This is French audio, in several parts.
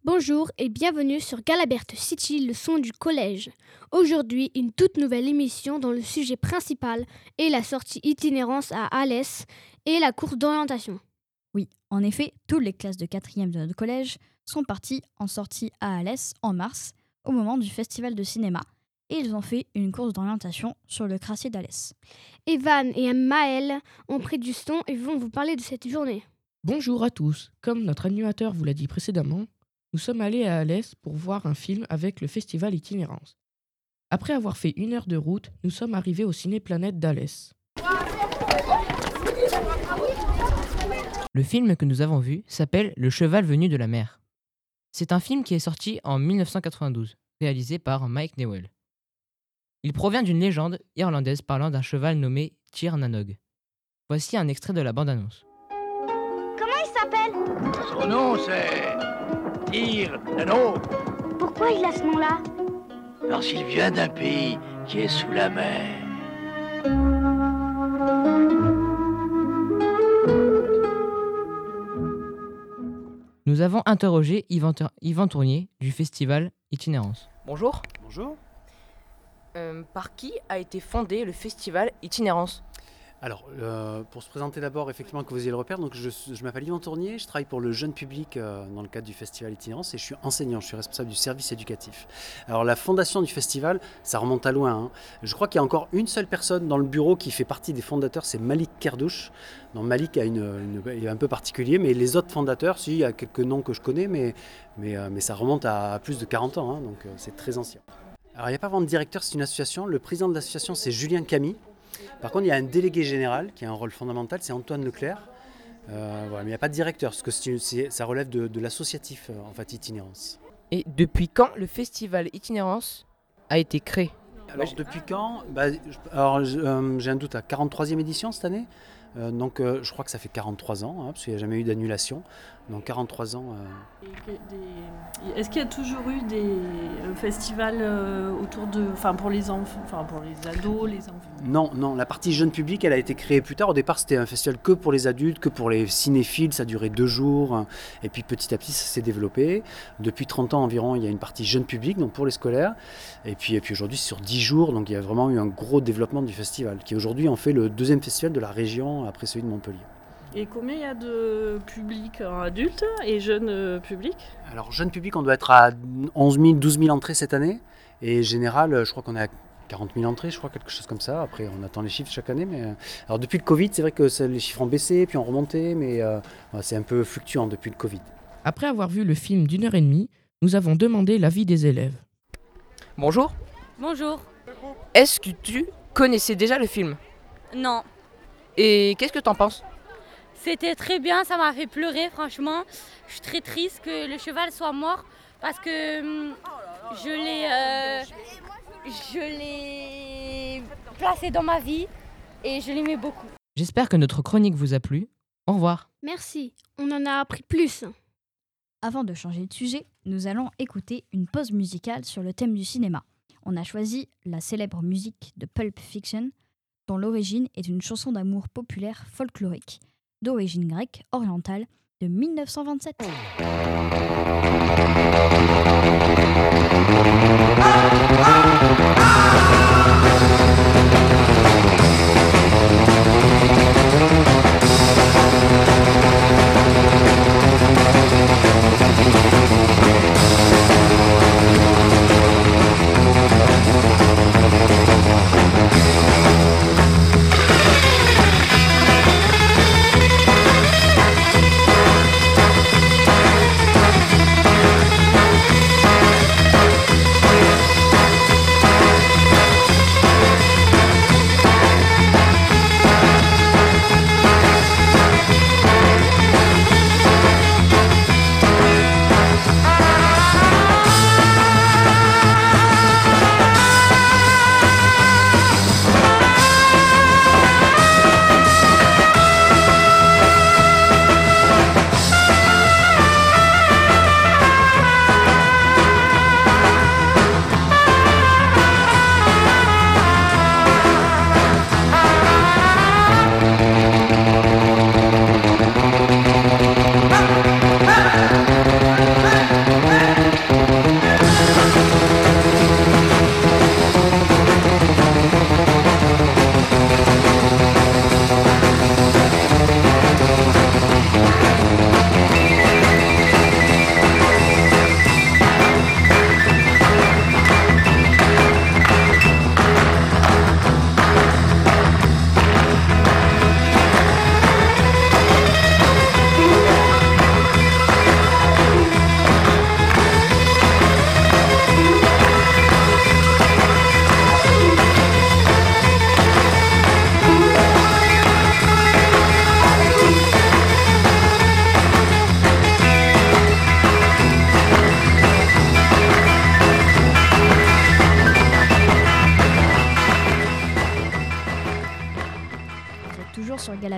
Bonjour et bienvenue sur Galabert City, le son du collège. Aujourd'hui, une toute nouvelle émission dont le sujet principal est la sortie itinérance à Alès et la course d'orientation. Oui, en effet, toutes les classes de 4e de notre collège sont parties en sortie à Alès en mars, au moment du festival de cinéma, et ils ont fait une course d'orientation sur le crassier d'Alès. Evan et Maël ont pris du son et vont vous parler de cette journée. Bonjour à tous, comme notre animateur vous l'a dit précédemment, nous sommes allés à Alès pour voir un film avec le festival Itinérance. Après avoir fait 1 heure de route, nous sommes arrivés au Ciné-Planète d'Alès. Le film que nous avons vu s'appelle Le cheval venu de la mer. C'est un film qui est sorti en 1992, réalisé par Mike Newell. Il provient d'une légende irlandaise parlant d'un cheval nommé Tir na Nog. Voici un extrait de la bande-annonce. Comment il s'appelle? Son nom, c'est Tir na Nog. Pourquoi il a ce nom-là? Parce qu'il vient d'un pays qui est sous la mer. Nous avons interrogé Yvan Tournier du festival Itinérance. Bonjour. Bonjour. Par qui a été fondé le festival Itinérance ? Alors, pour se présenter d'abord, effectivement, que vous ayez le repère, donc je m'appelle Yvan Tournier, je travaille pour le jeune public dans le cadre du festival Itinérance et je suis enseignant, je suis responsable du service éducatif. Alors, la fondation du festival, ça remonte à loin. Hein. Je crois qu'il y a encore une seule personne dans le bureau qui fait partie des fondateurs, c'est Malik Kerdouche. Donc, Malik il est un peu particulier, mais les autres fondateurs, il y a quelques noms que je connais, mais ça remonte à plus de 40 ans, hein, donc c'est très ancien. Alors, il n'y a pas vraiment de directeur, c'est une association. Le président de l'association, c'est Julien Camille. Par contre, il y a un délégué général qui a un rôle fondamental, c'est Antoine Leclerc. Voilà, mais il n'y a pas de directeur, parce que ça relève de l'associatif, en fait, Itinérance. Et depuis quand le festival Itinérance a été créé ? Alors, depuis quand j'ai un doute, à 43e édition cette année. Donc, je crois que ça fait 43 ans, hein, parce qu'il n'y a jamais eu d'annulation. Donc, 43 ans. Est-ce qu'il y a toujours eu des festivals autour de, pour les enfants, pour les ados, les enfants ? Non, la partie jeune public, elle a été créée plus tard. Au départ, c'était un festival que pour les adultes, que pour les cinéphiles. Ça durait 2 jours. Et puis, petit à petit, ça s'est développé. Depuis 30 ans environ, il y a une partie jeune public, donc pour les scolaires. Et puis aujourd'hui, c'est sur 10 jours. Donc, il y a vraiment eu un gros développement du festival, qui aujourd'hui en fait le 2e festival de la région, après celui de Montpellier. Et combien il y a de public adultes et jeunes publics ? Alors, jeune public, on doit être à 11 000, 12 000 entrées cette année. Et général, je crois qu'on est à 40 000 entrées, je crois, quelque chose comme ça. Après, on attend les chiffres chaque année. Alors, depuis le Covid, c'est vrai que les chiffres ont baissé, puis ont remonté, mais c'est un peu fluctuant depuis le Covid. Après avoir vu le film d'1 heure et demie, nous avons demandé l'avis des élèves. Bonjour. Bonjour. Est-ce que tu connaissais déjà le film ? Non. Et qu'est-ce que t'en penses ? C'était très bien, ça m'a fait pleurer franchement. Je suis très triste que le cheval soit mort parce que je l'ai placé dans ma vie et je l'aimais beaucoup. J'espère que notre chronique vous a plu. Au revoir. Merci, on en a appris plus. Avant de changer de sujet, nous allons écouter une pause musicale sur le thème du cinéma. On a choisi la célèbre musique de Pulp Fiction, dont l'origine est une chanson d'amour populaire folklorique, d'origine grecque orientale de 1927.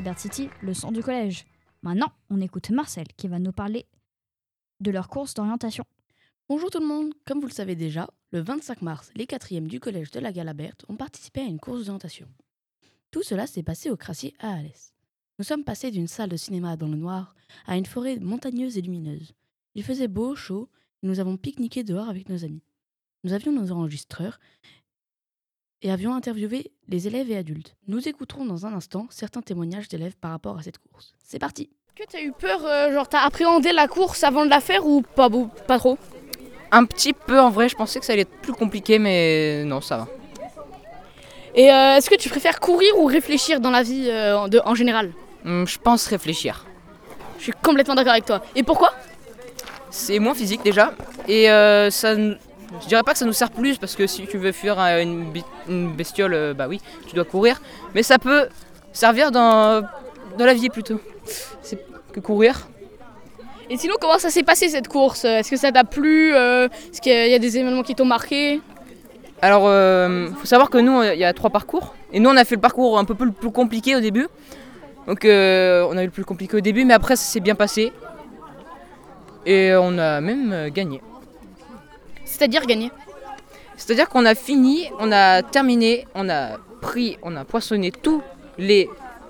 Galabert City, le son du collège. Maintenant, on écoute Marcel qui va nous parler de leur course d'orientation. Bonjour tout le monde, comme vous le savez déjà, le 25 mars, les 4e du collège de la Galaberte ont participé à une course d'orientation. Tout cela s'est passé au Crassier à Alès. Nous sommes passés d'une salle de cinéma dans le noir à une forêt montagneuse et lumineuse. Il faisait beau, chaud, et nous avons pique-niqué dehors avec nos amis. Nous avions nos enregistreurs et avions interviewé les élèves et adultes. Nous écouterons dans un instant certains témoignages d'élèves par rapport à cette course. C'est parti! Est-ce que t'as eu peur, genre t'as appréhendé la course avant de la faire ou pas trop? Un petit peu en vrai, je pensais que ça allait être plus compliqué, mais non, ça va. Et est-ce que tu préfères courir ou réfléchir dans la vie en général? Je pense réfléchir. Je suis complètement d'accord avec toi. Et pourquoi? C'est moins physique déjà, et je dirais pas que ça nous sert plus, parce que si tu veux fuir une bestiole, bah oui, tu dois courir, mais ça peut servir dans la vie plutôt, que courir. Et sinon, comment ça s'est passé cette course? Est-ce que ça t'a plu? Est-ce qu'il y a des événements qui t'ont marqué? Alors, faut savoir que nous, il y a 3 parcours, et nous on a fait le parcours un peu plus compliqué au début, donc on a eu le plus compliqué au début, mais après ça s'est bien passé, et on a même gagné. C'est-à-dire gagner? C'est-à-dire qu'on a fini, on a terminé, on a poinçonné toutes les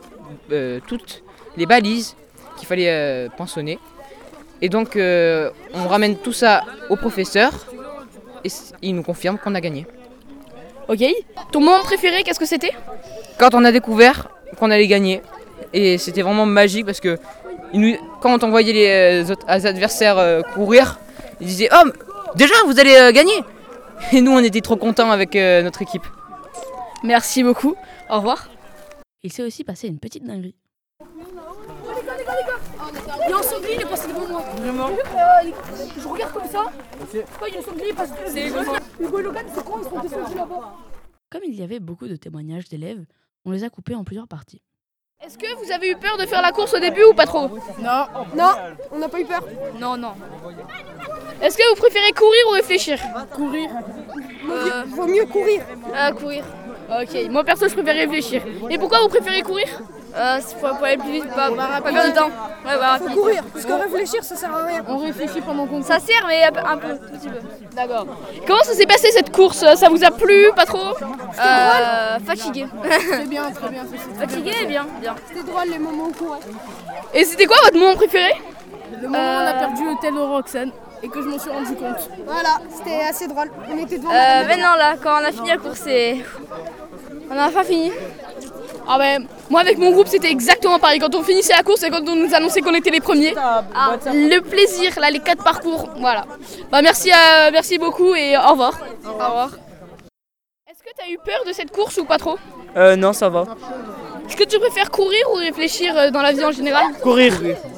balises qu'il fallait poinçonner. Et donc on ramène tout ça au professeur et il nous confirme qu'on a gagné. Ok. Ton moment préféré, qu'est-ce que c'était? Quand on a découvert qu'on allait gagner. Et c'était vraiment magique parce que quand on voyait les autres adversaires courir, ils disaient « Oh, déjà vous allez gagner !» Et nous on était trop contents avec notre équipe. Merci beaucoup, au revoir. Il s'est aussi passé une petite dinguerie. Il y a un sanglier, il est passé devant moi. Vraiment? Je regarde comme ça. Pourquoi il y a un sanglier, il passe devant moi? C'est Hugo et Logan, c'est quoi? Ils sont descendus là-bas. Comme il y avait beaucoup de témoignages d'élèves, on les a coupés en plusieurs parties. Est-ce que vous avez eu peur de faire la course au début ou pas trop? Non. Non, on n'a pas eu peur. Non. Est-ce que vous préférez courir ou réfléchir? Courir. Vaut mieux courir. Courir. Ok, moi perso je préfère réfléchir. Et pourquoi vous préférez courir? C'est pour aller plus vite, pas perdre de temps. Faut courir, parce que réfléchir ça sert à rien. On réfléchit pendant qu'on court. Ça sert, mais un peu, tout petit peu. D'accord. Comment ça s'est passé cette course? Ça vous a plu? Pas trop? Fatigué. Très bien. Fatigué, bien. C'était drôle les moments où on courait. Et c'était quoi votre moment préféré? Le moment où on a perdu le tel de Roxane et que je m'en suis rendu compte. Voilà, c'était assez drôle. On était devant. Maintenant là, quand on a fini la course, on n'a pas fini. Ah ben, moi avec mon groupe c'était exactement pareil. Quand on finissait la course et quand on nous annonçait qu'on était les premiers, le plaisir, là les 4 parcours, voilà. Bah merci beaucoup et au revoir. Au revoir. Est-ce que tu as eu peur de cette course ou pas trop? Non, ça va. Est-ce que tu préfères courir ou réfléchir dans la vie en général? Courir.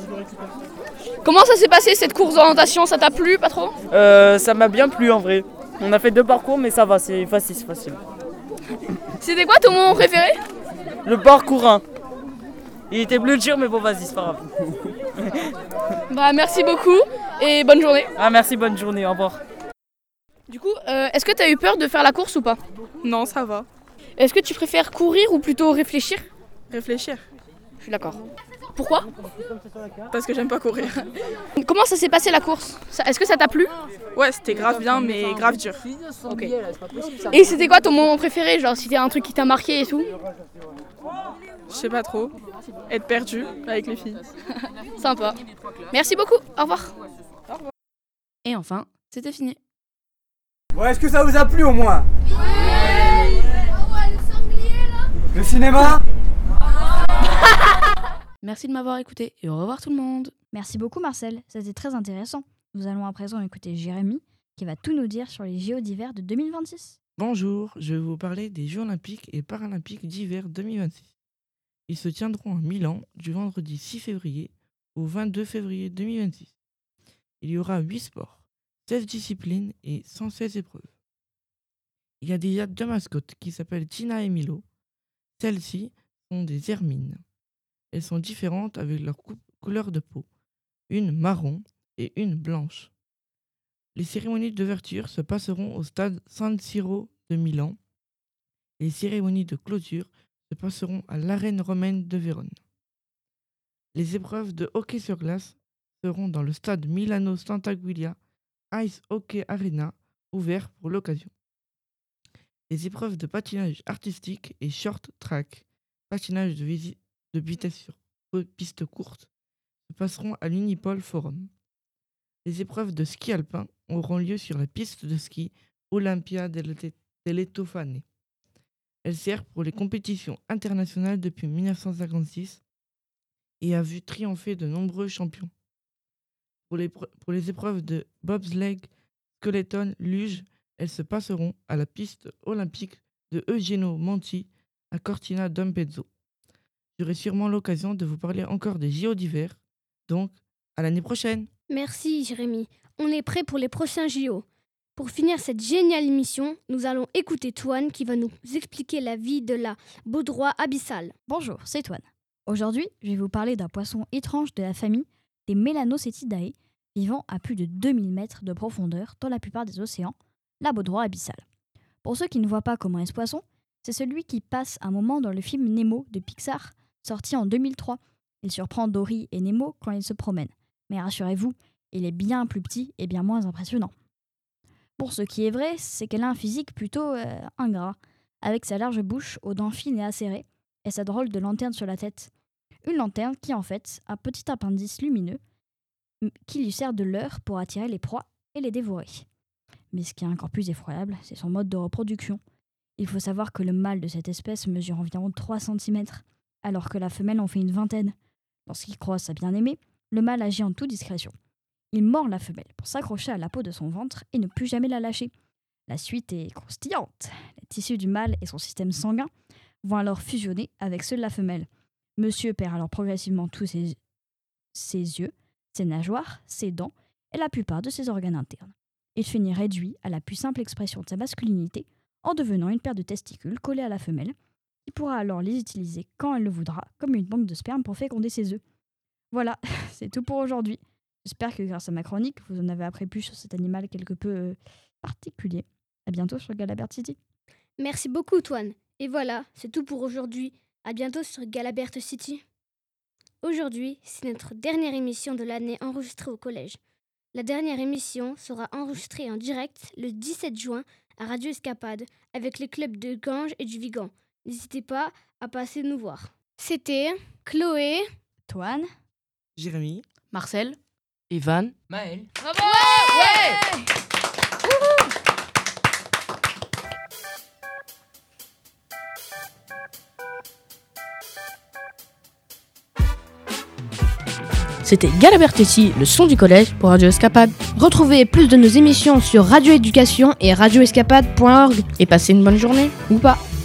Comment ça s'est passé cette course d'orientation? Ça t'a plu, pas trop? Ça m'a bien plu en vrai. On a fait 2 parcours mais ça va, c'est facile. C'était quoi ton moment préféré? Le parcours 1. Il était plus dur mais bon vas-y, c'est pas grave. Bah merci beaucoup et bonne journée. Ah merci, bonne journée, au revoir. Du coup, est-ce que tu as eu peur de faire la course ou pas? Non, ça va. Est-ce que tu préfères courir ou plutôt réfléchir? Réfléchir. Je suis d'accord. Pourquoi? Parce que j'aime pas courir. Comment ça s'est passé la course? Est-ce que ça t'a plu? Ouais, c'était grave bien, mais grave dur. Ok. Et c'était quoi ton moment préféré? Genre si t'as un truc qui t'a marqué et tout? Je sais pas trop. Être perdu avec les filles. Sympa. Merci beaucoup. Au revoir. Et enfin, c'était fini. Bon, est-ce que ça vous a plu au moins? Ouais. Le cinéma? Merci de m'avoir écouté et au revoir tout le monde. Merci beaucoup Marcel, c'était très intéressant. Nous allons à présent écouter Jérémy qui va tout nous dire sur les JO d'hiver de 2026. Bonjour, je vais vous parler des Jeux olympiques et paralympiques d'hiver 2026. Ils se tiendront à Milan du vendredi 6 février au 22 février 2026. Il y aura 8 sports, 16 disciplines et 116 épreuves. Il y a déjà 2 mascottes qui s'appellent Tina et Milo. Celles-ci sont des hermines. Elles sont différentes avec leur couleur de peau, une marron et une blanche. Les cérémonies d'ouverture se passeront au stade San Siro de Milan. Les cérémonies de clôture se passeront à l'arène romaine de Vérone. Les épreuves de hockey sur glace seront dans le stade Milano Sant'Agilia Ice Hockey Arena, ouvert pour l'occasion. Les épreuves de patinage artistique et short track, patinage de vitesse sur piste courte, se passeront à l'Unipol Forum. Les épreuves de ski alpin auront lieu sur la piste de ski Olympia delle Tofane. Elle sert pour les compétitions internationales depuis 1956 et a vu triompher de nombreux champions. Pour les épreuves de bobsleigh, skeleton, luge, elles se passeront à la piste olympique de Eugenio Monti à Cortina d'Ampezzo. J'aurai sûrement l'occasion de vous parler encore des JO d'hiver, donc à l'année prochaine. Merci Jérémy, on est prêt pour les prochains JO. Pour finir cette géniale émission, nous allons écouter Toine qui va nous expliquer la vie de la baudroie abyssale. Bonjour, c'est Toine. Aujourd'hui, je vais vous parler d'un poisson étrange de la famille des Melanocetidae, vivant à plus de 2000 mètres de profondeur dans la plupart des océans, la baudroie abyssale. Pour ceux qui ne voient pas comment est ce poisson, c'est celui qui passe un moment dans le film Nemo de Pixar, sorti en 2003. Il surprend Dory et Nemo quand ils se promènent. Mais rassurez-vous, il est bien plus petit et bien moins impressionnant. Bon, ce qui est vrai, c'est qu'elle a un physique plutôt ingrat, avec sa large bouche aux dents fines et acérées, et sa drôle de lanterne sur la tête. Une lanterne qui, en fait, a un petit appendice lumineux qui lui sert de leurre pour attirer les proies et les dévorer. Mais ce qui est encore plus effroyable, c'est son mode de reproduction. Il faut savoir que le mâle de cette espèce mesure environ 3 cm, alors que la femelle en fait une vingtaine. Lorsqu'il croise sa bien-aimée, le mâle agit en toute discrétion. Il mord la femelle pour s'accrocher à la peau de son ventre et ne plus jamais la lâcher. La suite est croustillante. Les tissus du mâle et son système sanguin vont alors fusionner avec ceux de la femelle. Monsieur perd alors progressivement tous ses yeux, ses nageoires, ses dents et la plupart de ses organes internes. Il finit réduit à la plus simple expression de sa masculinité en devenant une paire de testicules collés à la femelle, qui pourra alors les utiliser quand elle le voudra, comme une banque de sperme pour féconder ses œufs. Voilà, c'est tout pour aujourd'hui. J'espère que grâce à ma chronique, vous en avez appris plus sur cet animal quelque peu particulier. À bientôt sur Galabert City. Merci beaucoup, Toine. Et voilà, c'est tout pour aujourd'hui. À bientôt sur Galabert City. Aujourd'hui, c'est notre dernière émission de l'année enregistrée au collège. La dernière émission sera enregistrée en direct le 17 juin à Radio Escapade avec les clubs de Ganges et du Vigan. N'hésitez pas à passer nous voir. C'était Chloé, Toine, Jérémy, Marcel, Evan, Maël. Bravo! Ouais! C'était Galabert City, le son du collège pour Radio Escapade. Retrouvez plus de nos émissions sur Radio Éducation et radioescapade.org. Et passez une bonne journée. Ou pas.